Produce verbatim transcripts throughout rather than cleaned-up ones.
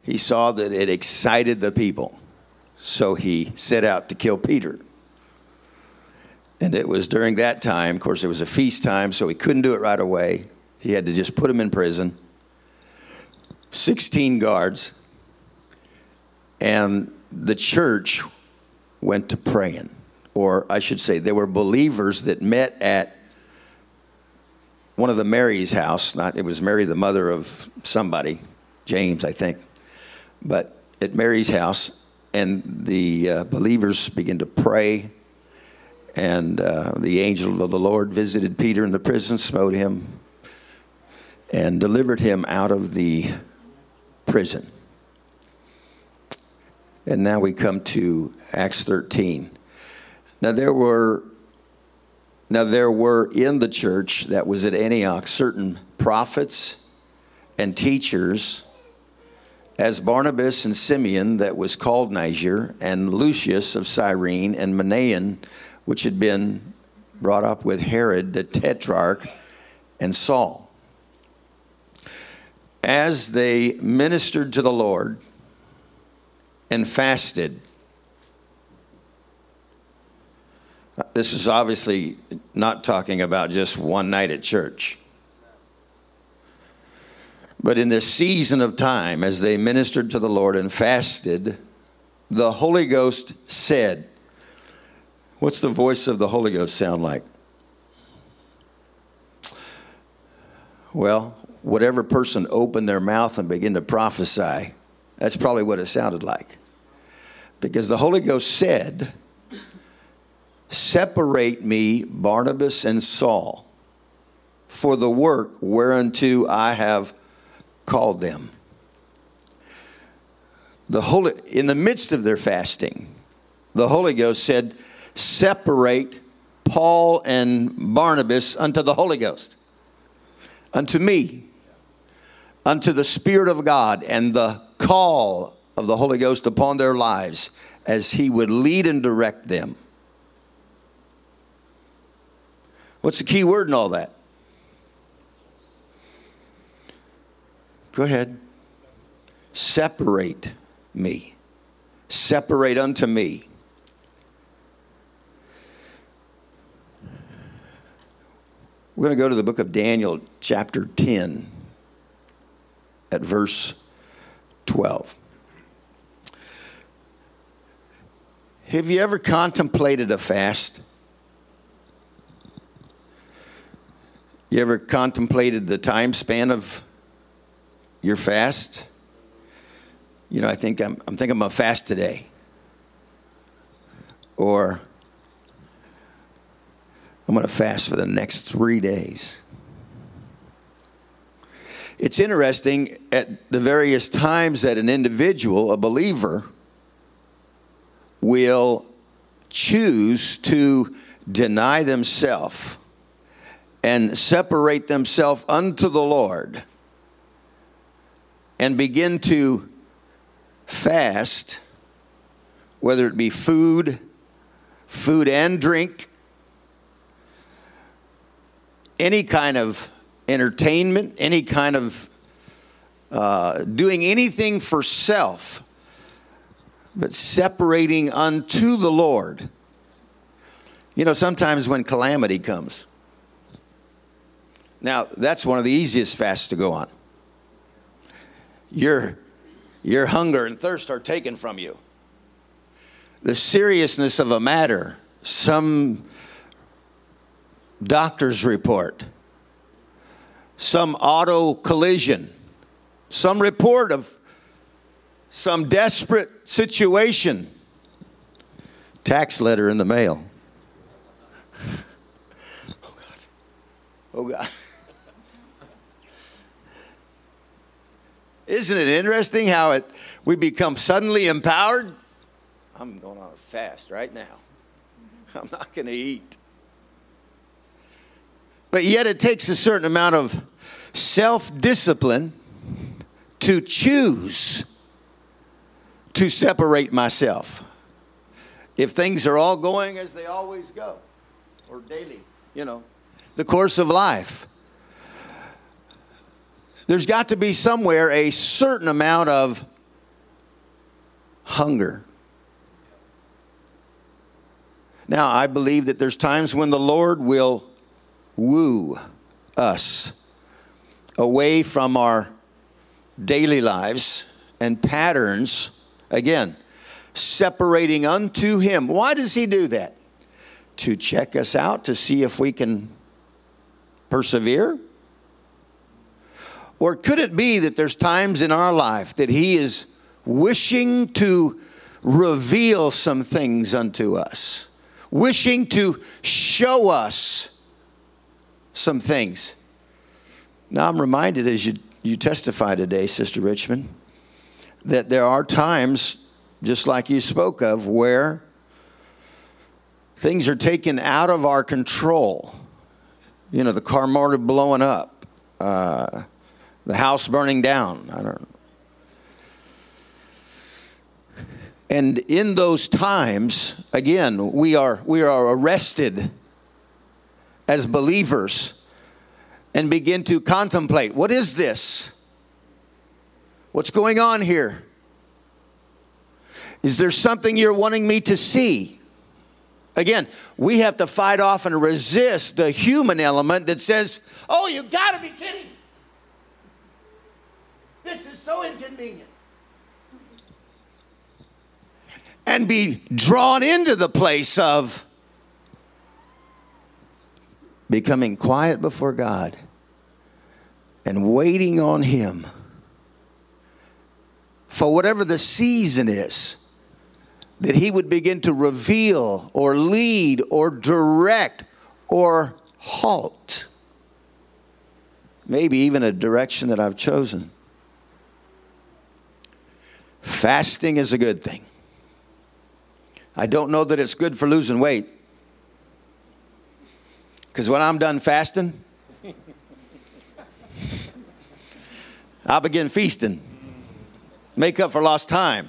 he saw that it excited the people. So he set out to kill Peter. And it was during that time, of course, it was a feast time, so he couldn't do it right away. He had to just put him in prison. sixteen guards. And the church went to praying. Or I should say, there were believers that met at one of the Mary's house. Not, it was Mary, the mother of somebody, James, I think. But at Mary's house, and the uh, believers began to pray. And uh, the angel of the Lord visited Peter in the prison, smote him, and delivered him out of the prison. And now we come to Acts thirteen. Now there were, now there were in the church that was at Antioch certain prophets and teachers, as Barnabas and Simeon that was called Niger, and Lucius of Cyrene, and Manaen, which had been brought up with Herod the Tetrarch, and Saul. As they ministered to the Lord and fasted, this is obviously not talking about just one night at church. But in this season of time, as they ministered to the Lord and fasted, the Holy Ghost said, what's the voice of the Holy Ghost sound like? Well, whatever person opened their mouth and began to prophesy, that's probably what it sounded like. Because the Holy Ghost said, separate me, Barnabas and Saul, for the work whereunto I have called them. The Holy, in the midst of their fasting, the Holy Ghost said, separate Paul and Barnabas unto the Holy Ghost, unto me, unto the Spirit of God, and the call of the Holy Ghost upon their lives as he would lead and direct them. What's the key word in all that? Go ahead. Separate me. Separate unto me. We're going to go to the book of Daniel, chapter ten, at verse twelve. Have you ever contemplated a fast? You ever contemplated the time span of your fast? You know, I think I'm, I'm thinking I'm going to fast today. Or I'm going to fast for the next three days. It's interesting at the various times that an individual, a believer, will choose to deny themselves and separate themselves unto the Lord and begin to fast, whether it be food, food and drink, any kind of entertainment, any kind of uh, doing anything for self, but separating unto the Lord. You know, sometimes when calamity comes, now that's one of the easiest fasts to go on. Your, your hunger and thirst are taken from you. The seriousness of a matter, some doctor's report, some auto collision, some report of some desperate situation, tax letter in the mail. Oh God. Oh God. Isn't it interesting how it we become suddenly empowered? I'm going on a fast right now. I'm not going to eat. But yet it takes a certain amount of self-discipline to choose to separate myself. If things are all going as they always go, or daily, you know, the course of life, there's got to be somewhere a certain amount of hunger. Now, I believe that there's times when the Lord will woo us away from our daily lives and patterns, again, separating unto Him. Why does He do that? To check us out, to see if we can persevere? Or could it be that there's times in our life that He is wishing to reveal some things unto us, wishing to show us some things? Now I'm reminded as you, you testify today, Sister Richmond, that there are times, just like you spoke of, where things are taken out of our control. You know, the car motor blowing up, uh, the house burning down. I don't know. And in those times, again, we are we are arrested as believers and begin to contemplate, what is this? What's going on here? Is there something you're wanting me to see? Again, we have to fight off and resist the human element that says, oh, you got to be kidding. This is so inconvenient. And be drawn into the place of becoming quiet before God and waiting on Him for whatever the season is, that He would begin to reveal or lead or direct or halt. Maybe even a direction that I've chosen. Fasting is a good thing. I don't know that it's good for losing weight. Because when I'm done fasting, I'll begin feasting. Make up for lost time.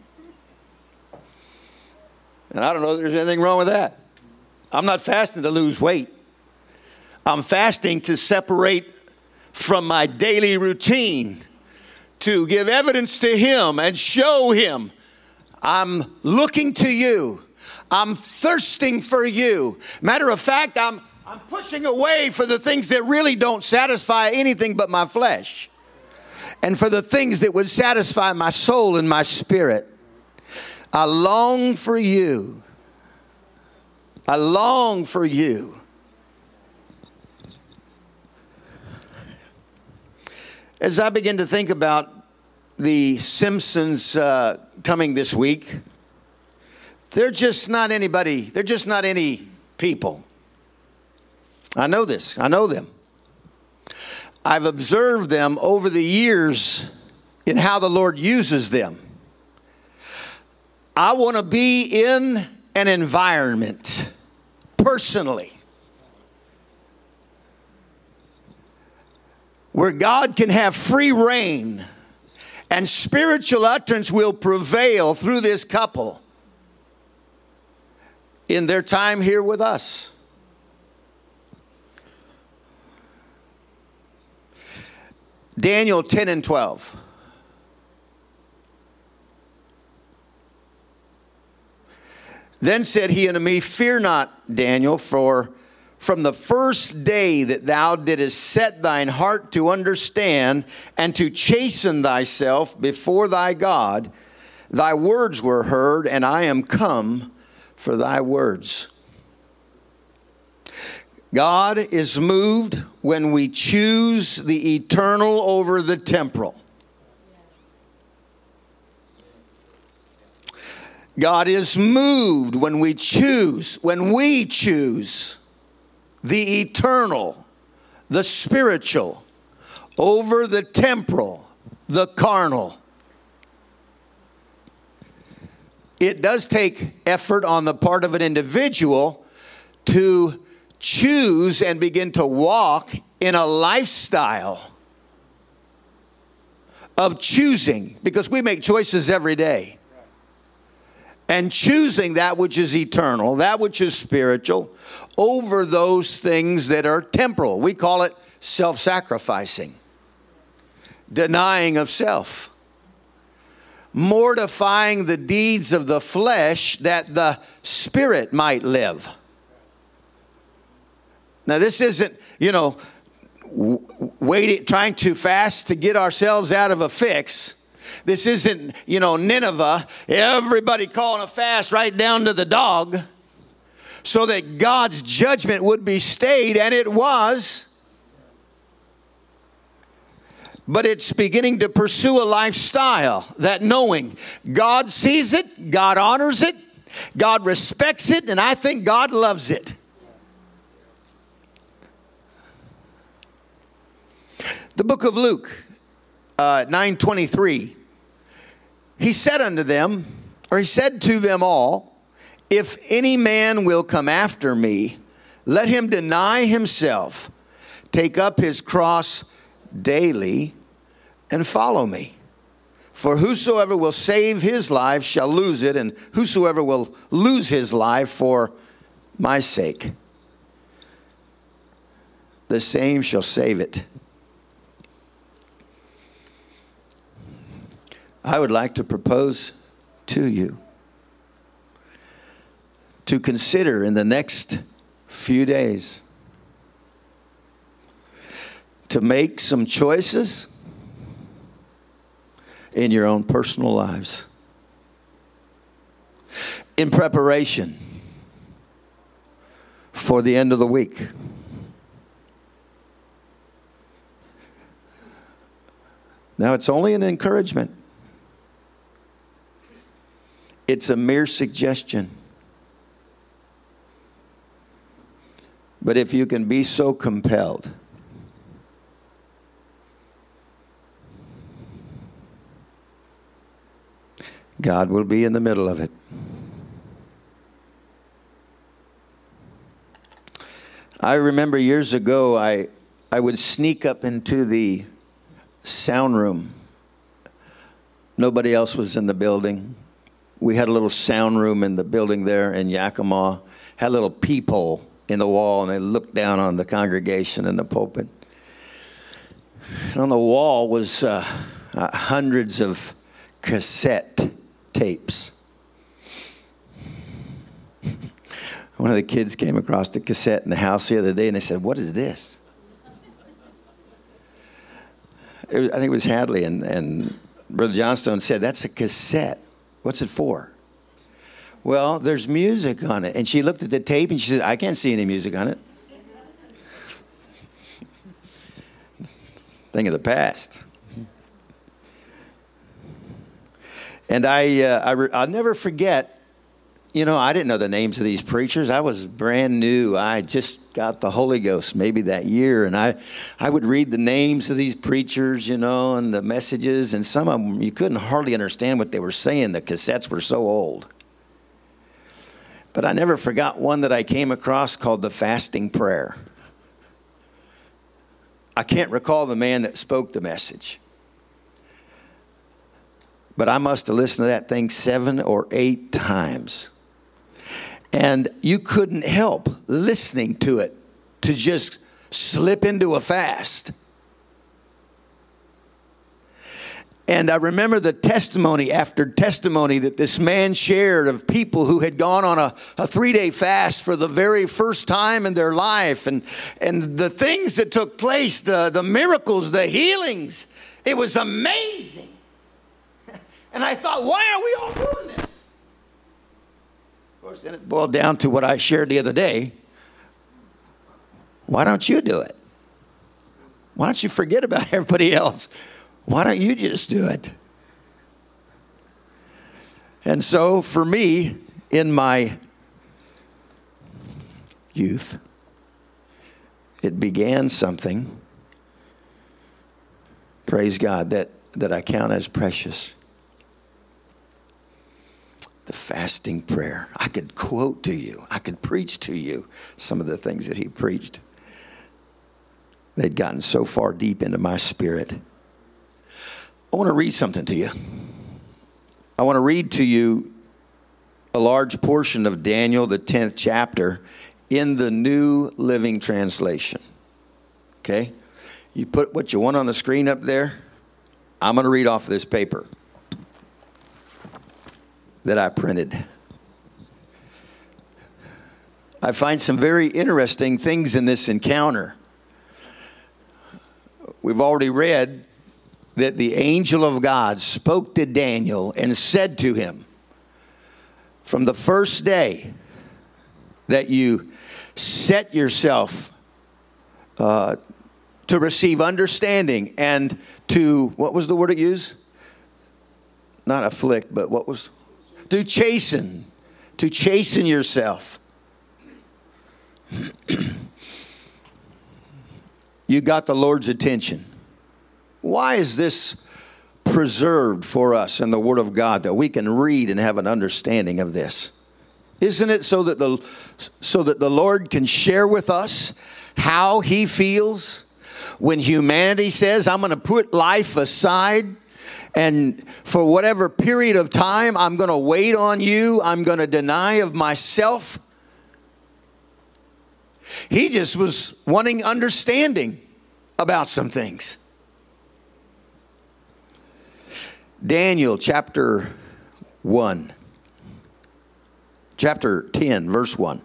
And I don't know if there's anything wrong with that. I'm not fasting to lose weight. I'm fasting to separate from my daily routine, to give evidence to Him and show Him, I'm looking to You. I'm thirsting for You. Matter of fact, I'm, I'm pushing away for the things that really don't satisfy anything but my flesh, and for the things that would satisfy my soul and my spirit. I long for You. I long for You. As I begin to think about the Simpsons uh, coming this week, they're just not anybody. They're just not any people. I know this. I know them. I've observed them over the years in how the Lord uses them. I want to be in an environment, personally, where God can have free reign and spiritual utterance will prevail through this couple in their time here with us. Daniel ten and twelve. Then said he unto me, fear not, Daniel, for from the first day that thou didst set thine heart to understand and to chasten thyself before thy God, thy words were heard, and I am come for thy words. God is moved when we choose the eternal over the temporal. God is moved when we choose, when we choose the eternal, the spiritual, over the temporal, the carnal. It does take effort on the part of an individual to choose and begin to walk in a lifestyle of choosing, because we make choices every day. And choosing that which is eternal, that which is spiritual, over those things that are temporal. We call it self-sacrificing, denying of self. mortifying the deeds of the flesh, that the spirit might live. Now, this isn't, you know, waiting, trying to fast to get ourselves out of a fix. This isn't, you know, Nineveh, everybody calling a fast right down to the dog, so that God's judgment would be stayed, and it was. But it's beginning to pursue a lifestyle that, knowing God sees it, God honors it, God respects it, and I think God loves it. The book of Luke, uh, nine twenty-three, he said unto them, or he said to them all, if any man will come after me, let him deny himself, take up his cross daily, and follow me. For whosoever will save his life shall lose it, and whosoever will lose his life for my sake, the same shall save it. I would like to propose to you to consider in the next few days to make some choices in your own personal lives in preparation for the end of the week. Now, it's only an encouragement. It's a mere suggestion. But if you can be so compelled, God will be in the middle of it. I remember years ago, I, I would sneak up into the sound room. Nobody else was in the building. We had a little sound room in the building there in Yakima. Had a little peephole in the wall, and they looked down on the congregation and the pulpit. And on the wall was uh, uh, hundreds of cassette tapes. One of the kids came across the cassette in the house the other day, and they said, "What is this?" It was, I think it was Hadley, and, and Brother Johnstone said, "That's a cassette. What's it for?" "Well, there's music on it." And she looked at the tape and she said, "I can't see any music on it." Thing of the past. And I, uh, I re- I'll never forget, you know, I didn't know the names of these preachers. I was brand new. I just got the Holy Ghost maybe that year. And I, I would read the names of these preachers, you know, and the messages. And some of them, you couldn't hardly understand what they were saying. The cassettes were so old. But I never forgot one that I came across called the Fasting Prayer. I can't recall the man that spoke the message. But I must have listened to that thing seven or eight times. And you couldn't help listening to it to just slip into a fast. And I remember the testimony after testimony that this man shared of people who had gone on a, a three-day fast for the very first time in their life. And, and the things that took place, the, the miracles, the healings. It was amazing. And I thought, why are we all doing this? Of course, then it boiled down to what I shared the other day. Why don't you do it? Why don't you forget about everybody else? Why don't you just do it? And so for me, in my youth, it began something, praise God, that, that I count as precious. The fasting prayer. I could quote to you. I could preach to you some of the things that he preached. They'd gotten so far deep into my spirit. I want to read something to you. I want to read to you a large portion of Daniel, the tenth chapter, in the New Living Translation. Okay? You put what you want on the screen up there. I'm going to read off this paper. that I printed. I find some very interesting things in this encounter. We've already read that the angel of God spoke to Daniel and said to him, from the first day that you set yourself uh, to receive understanding and to, what was the word it used? Not afflict, but what was? To chasten. To chasten yourself. You got the Lord's attention. Why is this preserved for us in the Word of God, that we can read and have an understanding of this? Isn't it so that the so that the Lord can share with us how He feels when humanity says, I'm going to put life aside, and for whatever period of time, I'm going to wait on you. I'm going to deny of myself. He just was wanting understanding about some things. Daniel chapter one. Chapter ten, verse one.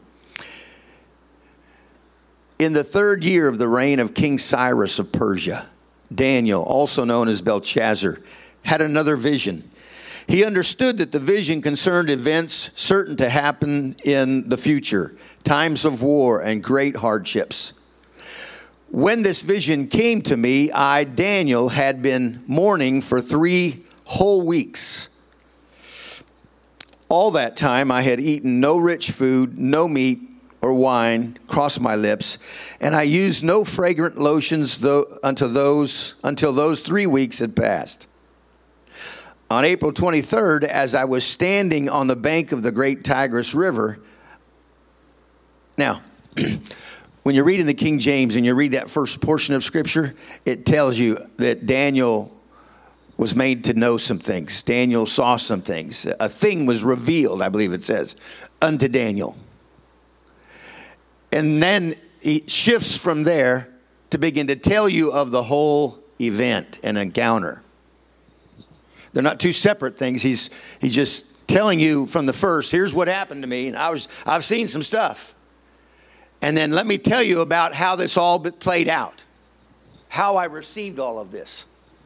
In the third year of the reign of King Cyrus of Persia, Daniel, also known as Belshazzar, had another vision. He understood that the vision concerned events certain to happen in the future, times of war and great hardships. When this vision came to me, I, Daniel, had been mourning for three whole weeks. All that time I had eaten no rich food, no meat or wine crossed my lips, and I used no fragrant lotions though, until those until those three weeks had passed. On April twenty-third, as I was standing on the bank of the great Tigris River. Now, when you're reading the King James and you read that first portion of Scripture, it tells you that Daniel was made to know some things. Daniel saw some things. A thing was revealed, I believe it says, unto Daniel. And then he shifts from there to begin to tell you of the whole event and encounter. They're not two separate things. He's he's just telling you from the first, here's what happened to me. And I was I've seen some stuff. And then let me tell you about how this all played out. How I received all of this.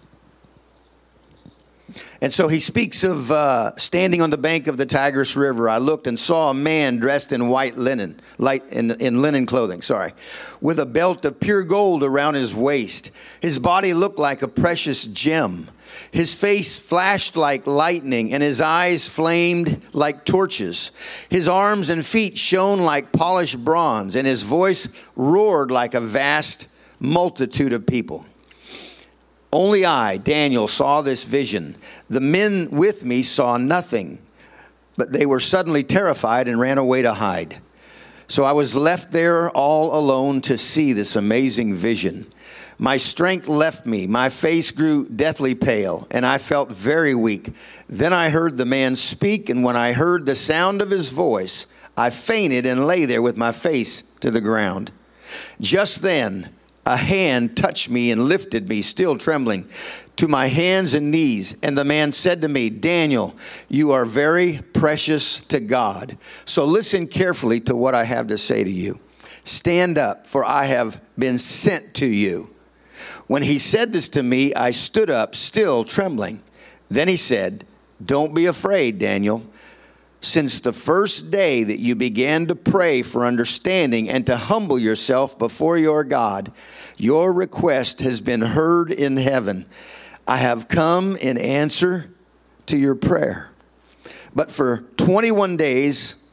And so he speaks of uh, standing on the bank of the Tigris River. I looked and saw a man dressed in white linen, light in, in linen clothing, sorry, with a belt of pure gold around his waist. His body looked like a precious gem. His face flashed like lightning, and his eyes flamed like torches. His arms and feet shone like polished bronze, and his voice roared like a vast multitude of people. Only I, Daniel, saw this vision. The men with me saw nothing, but they were suddenly terrified and ran away to hide. So I was left there all alone to see this amazing vision. My strength left me. My face grew deathly pale, and I felt very weak. Then I heard the man speak, and when I heard the sound of his voice, I fainted and lay there with my face to the ground. Just then, a hand touched me and lifted me, still trembling, to my hands and knees. And the man said to me, Daniel, you are very precious to God. So listen carefully to what I have to say to you. Stand up, for I have been sent to you. When he said this to me, I stood up, still trembling. Then he said, don't be afraid, Daniel. Since the first day that you began to pray for understanding and to humble yourself before your God, your request has been heard in heaven. I have come in answer to your prayer. But for twenty-one days,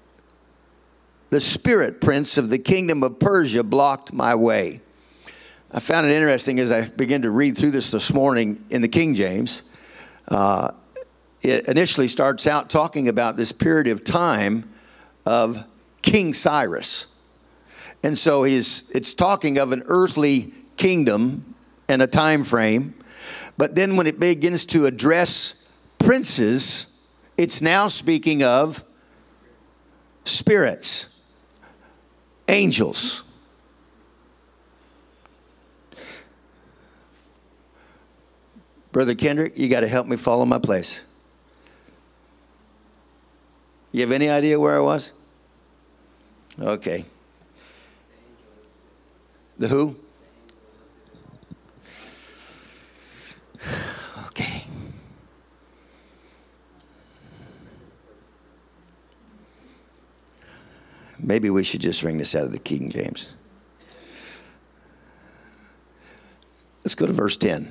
the spirit prince of the kingdom of Persia blocked my way. I found it interesting as I began to read through this this morning in the King James. Uh, It initially starts out talking about this period of time of King Cyrus. And so he's, it's talking of an earthly kingdom and a time frame. But then when it begins to address princes, it's now speaking of spirits, angels. Brother Kendrick, you got to help me follow my place. You have any idea where I was? Okay. The who? Okay. Maybe we should just ring this out of the King James. Let's go to verse ten.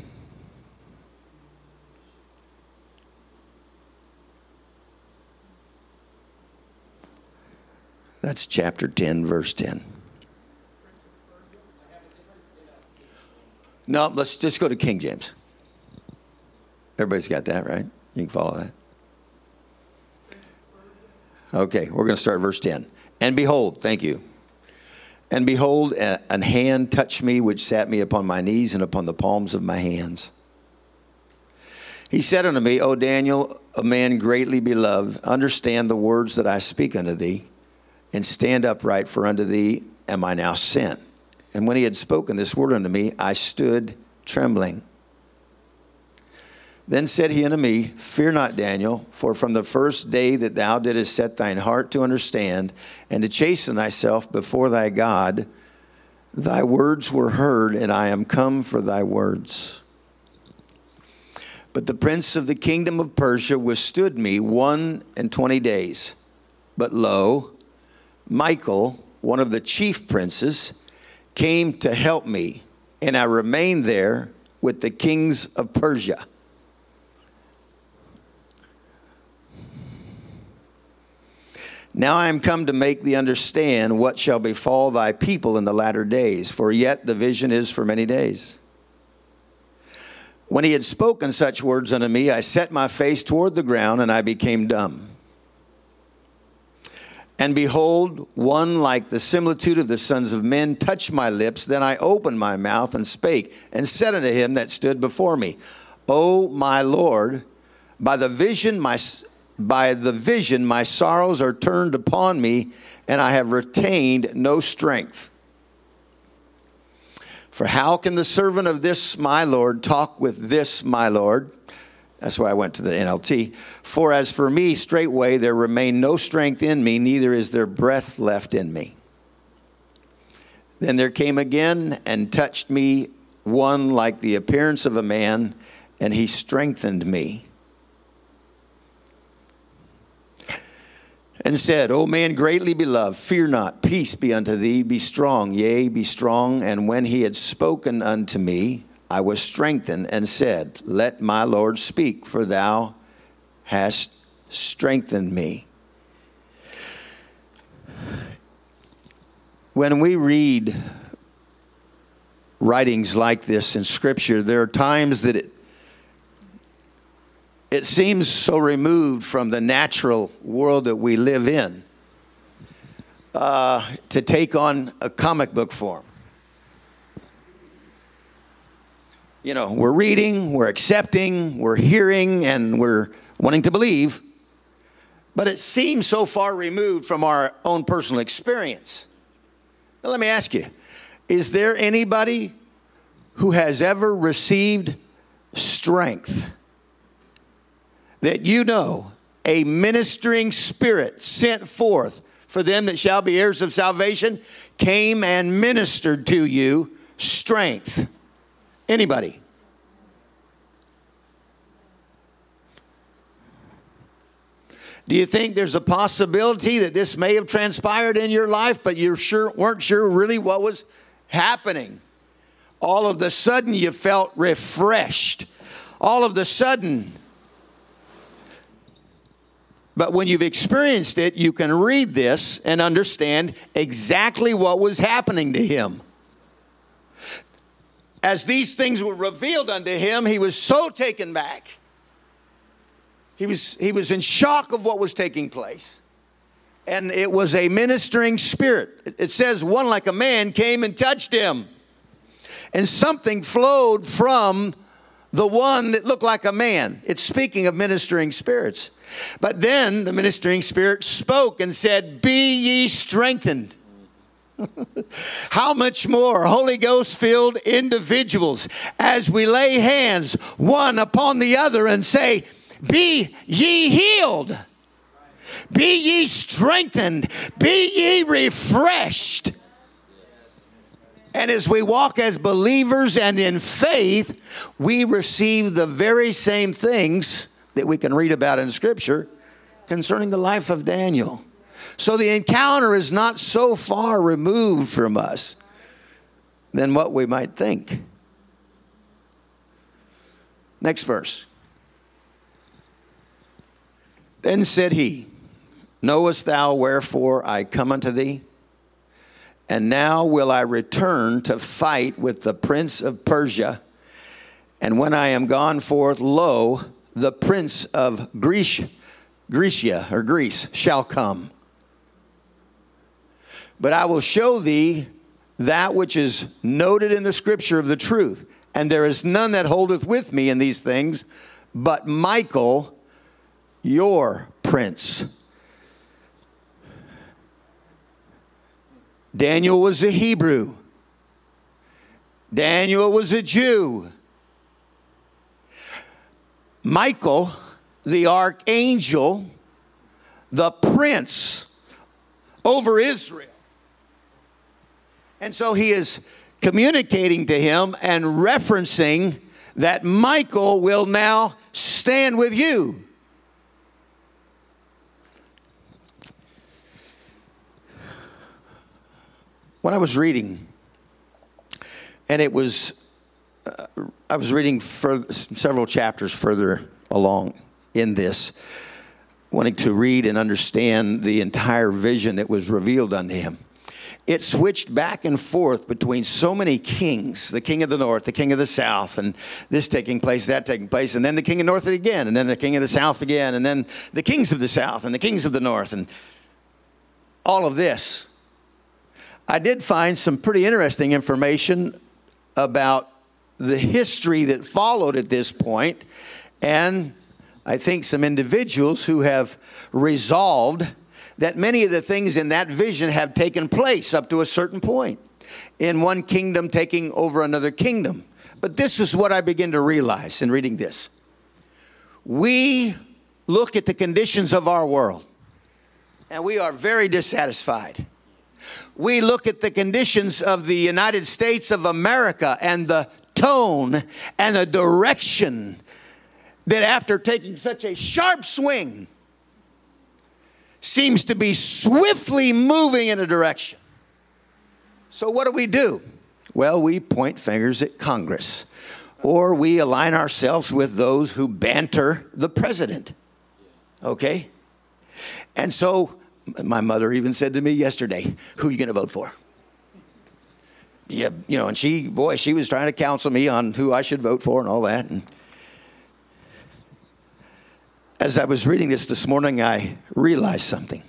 That's chapter ten, verse ten. No, let's just go to King James. Everybody's got that, right? You can follow that. Okay, we're going to start verse ten. And behold, thank you. And behold, a, an hand touched me, which sat me upon my knees and upon the palms of my hands. He said unto me, O Daniel, a man greatly beloved, understand the words that I speak unto thee, and stand upright, for unto thee am I now sent. And when he had spoken this word unto me, I stood trembling. Then said he unto me, Fear not, Daniel, for from the first day that thou didst set thine heart to understand and to chasten thyself before thy God, thy words were heard, and I am come for thy words. But the prince of the kingdom of Persia withstood me one and twenty days. But lo, Michael, one of the chief princes, came to help me, and I remained there with the kings of Persia. Now I am come to make thee understand what shall befall thy people in the latter days, for yet the vision is for many days. When he had spoken such words unto me, I set my face toward the ground, and I became dumb. And behold, one like the similitude of the sons of men touched my lips. Then I opened my mouth and spake, and said unto him that stood before me, O my Lord, by the vision my by the vision my sorrows are turned upon me, and I have retained no strength. For how can the servant of this my Lord talk with this my Lord? That's why I went to the N L T. For as for me, straightway there remain no strength in me, neither is there breath left in me. Then there came again and touched me one like the appearance of a man, and he strengthened me. And said, O man greatly beloved, fear not, peace be unto thee, be strong, yea, be strong. And when he had spoken unto me, I was strengthened, and said, Let my Lord speak, for thou hast strengthened me. When we read writings like this in Scripture, there are times that it It seems so removed from the natural world that we live in uh, to take on a comic book form. You know, we're reading, we're accepting, we're hearing, and we're wanting to believe, but it seems so far removed from our own personal experience. Now, let me ask you, is there anybody who has ever received strength that you know a ministering spirit sent forth for them that shall be heirs of salvation came and ministered to you strength? Anybody? Do you think there's a possibility that this may have transpired in your life, but you sure weren't sure really what was happening? All of the sudden you felt refreshed. All of the sudden. But when you've experienced it, you can read this and understand exactly what was happening to him. As these things were revealed unto him, he was so taken back. He was, he was in shock of what was taking place. And it was a ministering spirit. It says one like a man came and touched him. And something flowed from the one that looked like a man. It's speaking of ministering spirits. But then the ministering spirit spoke and said, Be ye strengthened. How much more Holy Ghost filled individuals as we lay hands one upon the other and say, Be ye healed. Be ye strengthened. Be ye refreshed. And as we walk as believers and in faith, we receive the very same things that we can read about in Scripture concerning the life of Daniel. So the encounter is not so far removed from us than what we might think. Next verse. Then said he, knowest thou wherefore I come unto thee? And now will I return to fight with the prince of Persia. And when I am gone forth, lo, the prince of Greece, Grecia or Greece shall come. But I will show thee that which is noted in the Scripture of the truth. And there is none that holdeth with me in these things, but Michael, your prince. Daniel was a Hebrew. Daniel was a Jew. Michael, the archangel, the prince over Israel. And so he is communicating to him and referencing that Michael will now stand with you. When I was reading, and it was, uh, I was reading further, several chapters further along in this, wanting to read and understand the entire vision that was revealed unto him. It switched back and forth between so many kings, the king of the north, the king of the south, and this taking place, that taking place, and then the king of the north again, and then the king of the south again, and then the kings of the south and the kings of the north, and all of this. I did find some pretty interesting information about the history that followed at this point, and I think some individuals who have resolved that many of the things in that vision have taken place up to a certain point, in one kingdom taking over another kingdom. But this is what I begin to realize in reading this. We look at the conditions of our world, and we are very dissatisfied. We look at the conditions of the United States of America and the tone and the direction that after taking such a sharp swing seems to be swiftly moving in a direction. So what do we do? Well, we point fingers at Congress, or we align ourselves with those who banter the president. Okay? And so my mother even said to me yesterday, who are you going to vote for? Yeah, you know, and she, boy, she was trying to counsel me on who I should vote for and all that. And as I was reading this this morning, I realized something.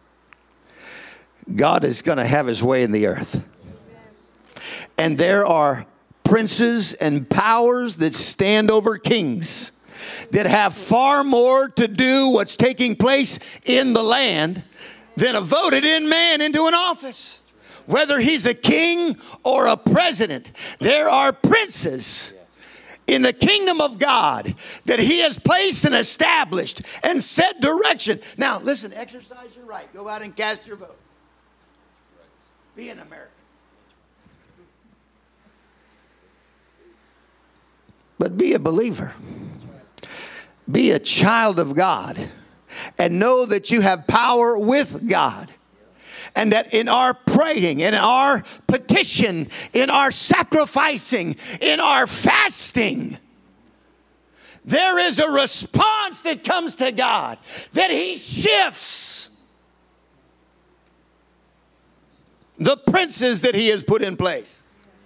God is going to have his way in the earth. And there are princes and powers that stand over kings that have far more to do what's taking place in the land than a voted in man into an office. Whether he's a king or a president, there are princes in the kingdom of God that he has placed and established and set direction. Now, listen, exercise your right. Go out and cast your vote. Be an American. But be a believer. Be a child of God. And know that you have power with God. And that in our praying, in our petition, in our sacrificing, in our fasting, there is a response that comes to God, that he shifts the princes that he has put in place.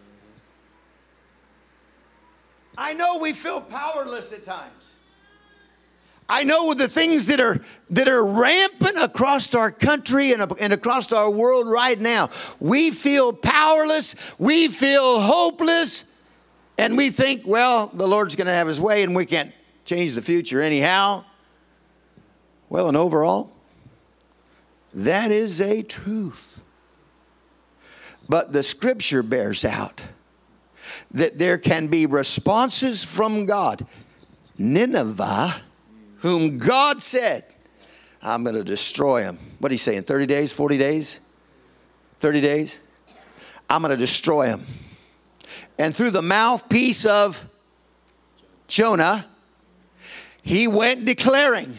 I know we feel powerless at times. I know the things that are that are rampant across our country and, and across our world right now. We feel powerless. We feel hopeless. And we think, well, the Lord's going to have his way and we can't change the future anyhow. Well, and overall, that is a truth. But the Scripture bears out that there can be responses from God. Nineveh, whom God said, I'm going to destroy him. What are you saying? thirty days, forty days? thirty days? I'm going to destroy him. And through the mouthpiece of Jonah, he went declaring.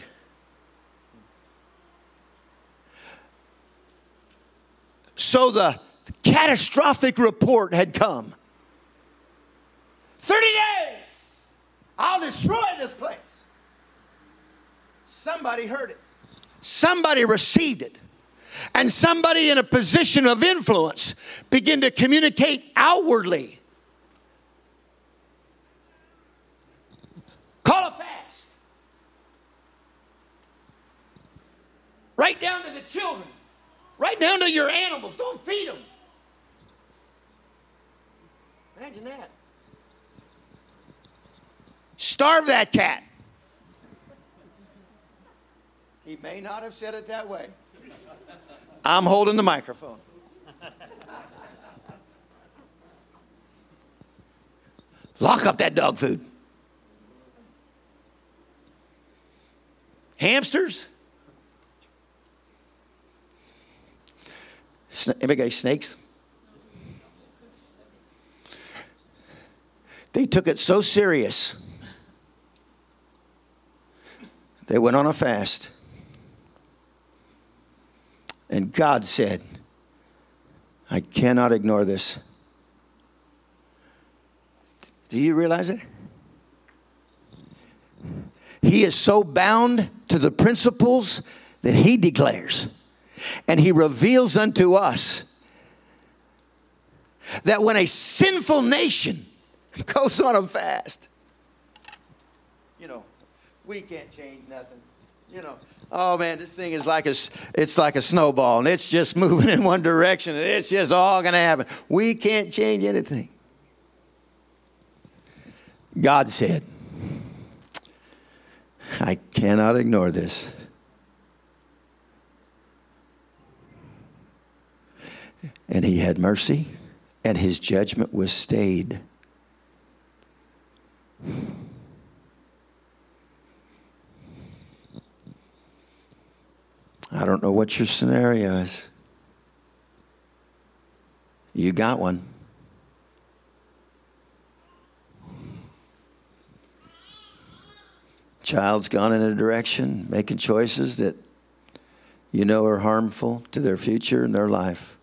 So the catastrophic report had come. thirty days, I'll destroy this place. Somebody heard it. Somebody received it. And somebody in a position of influence began to communicate outwardly. Call a fast. Right down to the children. Right down to your animals. Don't feed them. Imagine that. Starve that cat. He may not have said it that way. I'm holding the microphone. Lock up that dog food. Hamsters? Anybody got any snakes? They took it so serious. They went on a fast. And God said, I cannot ignore this. Do you realize it? He is so bound to the principles that he declares. And he reveals unto us that when a sinful nation goes on a fast, you know, we can't change nothing. You know, oh man, this thing is like a, it's like a snowball and it's just moving in one direction and it's just all going to happen. We can't change anything. God said, I cannot ignore this. And he had mercy and his judgment was stayed. I don't know what your scenario is. You got one. Child's gone in a direction, making choices that you know are harmful to their future and their life.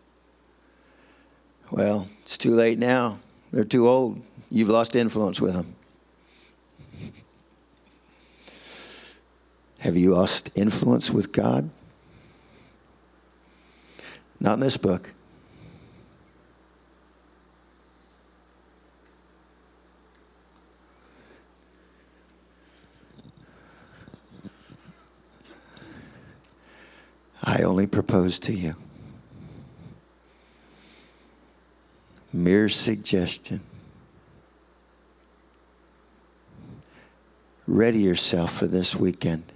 Well, it's too late now. They're too old. You've lost influence with them. Have you lost influence with God? Not in this book. I only propose to you. Mere suggestion. Ready yourself for this weekend.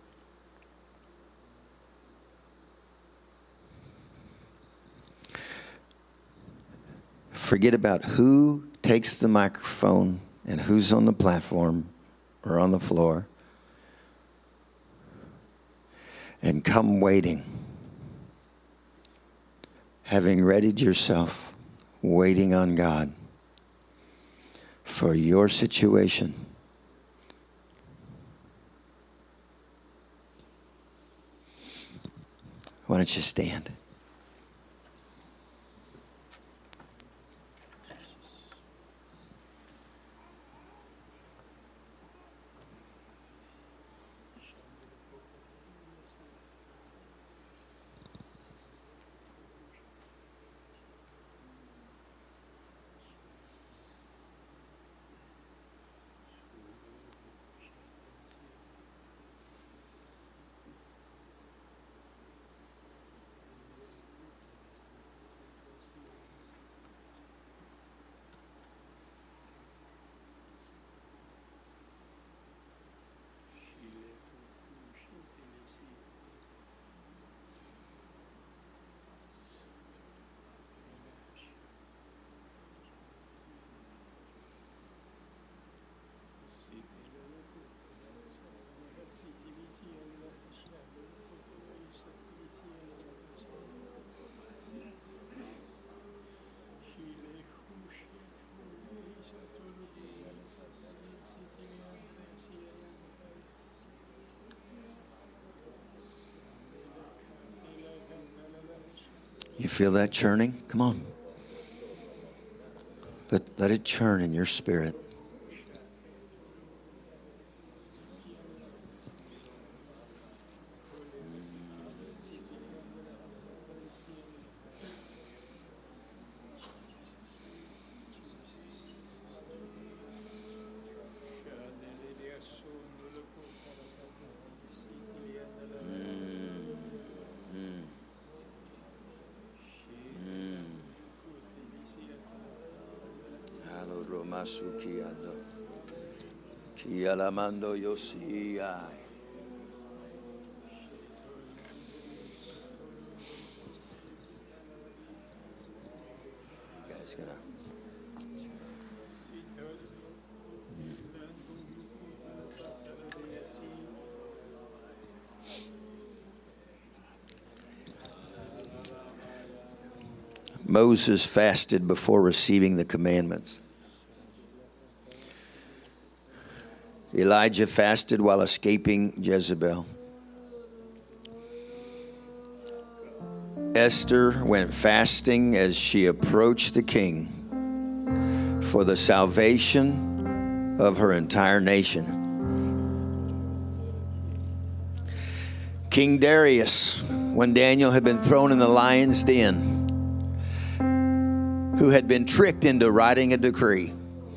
Forget about who takes the microphone and who's on the platform or on the floor. And come waiting. Having readied yourself, waiting on God for your situation. Why don't you stand? You feel that churning? Come on. Let, let it churn in your spirit. Masukiando. Kialamando Yosiyai. You guys gonna Moses fasted before receiving the commandments. Elijah fasted while escaping Jezebel. Esther went fasting as she approached the king for the salvation of her entire nation. King Darius, when Daniel had been thrown in the lion's den, who had been tricked into writing a decree.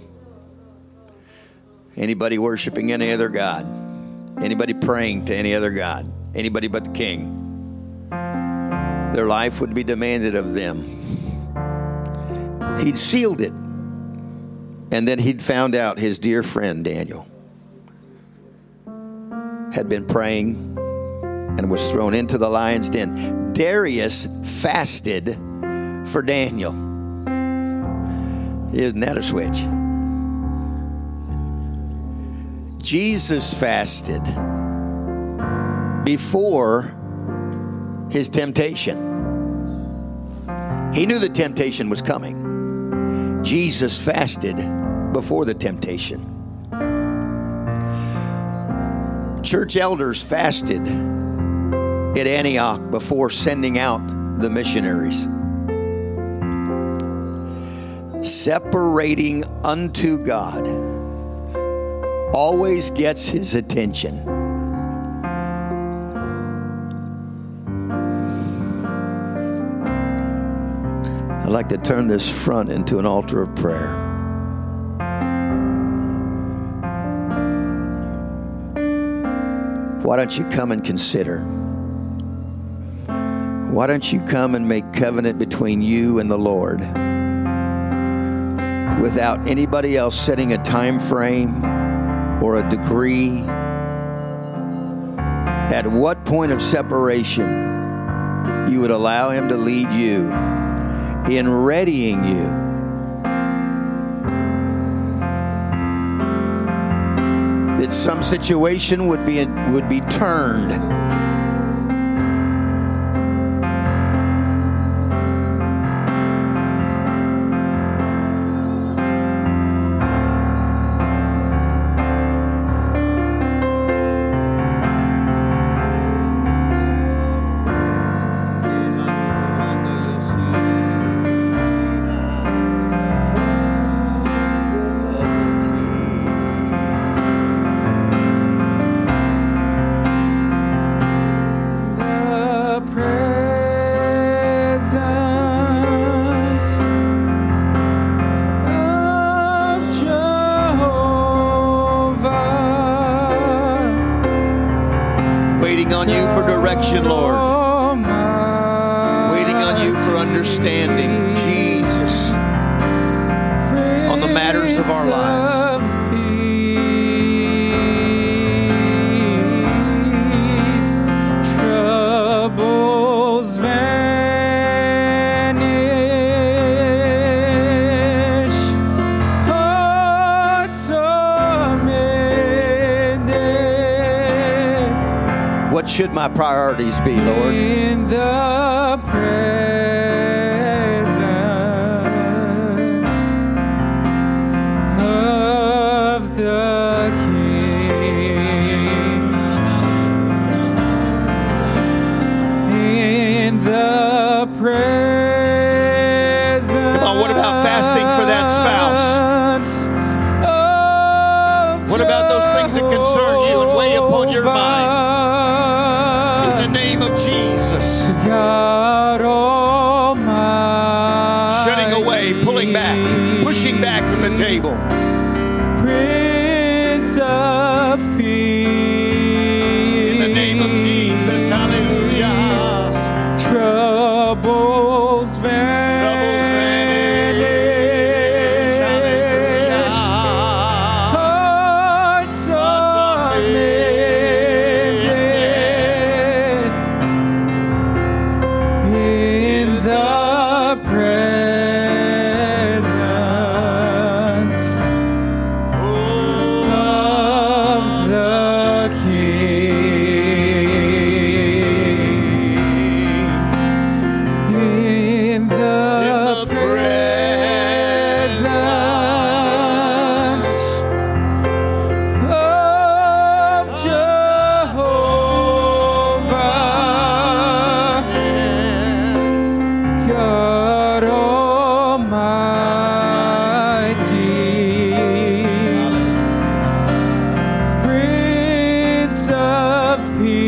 Anybody worshiping any other god, anybody praying to any other god, anybody but the king, their life would be demanded of them. He'd sealed it, and then he'd found out his dear friend Daniel had been praying and was thrown into the lion's den. Darius fasted for Daniel. Isn't that a switch? Jesus fasted before his temptation. He knew the temptation was coming. Jesus fasted before the temptation. Church elders fasted at Antioch before sending out the missionaries. Separating unto God always gets his attention. I'd like to turn this front into an altar of prayer. Why don't you come and consider? Why don't you come and make covenant between you and the Lord without anybody else setting a time frame or a degree? At what point of separation you would allow him to lead you in readying you that some situation would be would be turned on you for direction, Lord. Waiting on you for understanding, Jesus, on the matters of our lives. Troubles vanish, hearts are mended. What should my priorities be, Lord? In the presence of the King. In the presence the name of Jesus. God Almighty. Shutting away, pulling back, pushing back from the table. Prince of Peace. In the name of Jesus, hallelujah. Troubles vanish. Peace.